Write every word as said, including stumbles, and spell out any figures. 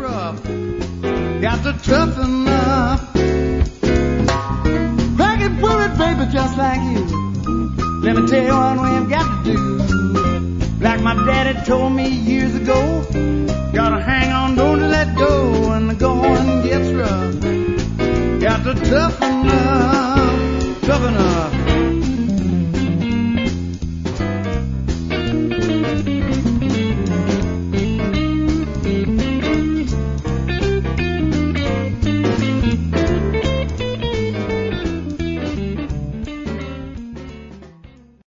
rough, got to toughen up. Crack pull it, baby, just like you. Let me tell you what we've got to do. Like my daddy told me years ago, gotta hang on, don't let go. When the going gets rough, got to toughen up, toughen up.